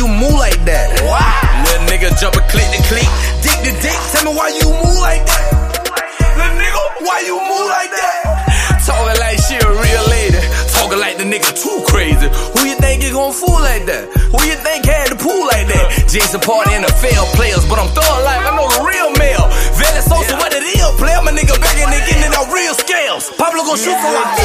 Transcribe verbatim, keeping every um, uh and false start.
you move like that? Wow. Little nigga jumpin' click to click, dick to dick. Tell me why you move like that? Little nigga, why you move like that? Talking like she a real lady, talking like the nigga too crazy. Who you think is gon' fool like that? Who you think had the pool like that? Jason Party and the failed players, but I'm throwing like I know the real male. Vélez Sosa, what it is, player. My nigga back in the getting it on real scales. Pablo gon' shoot for a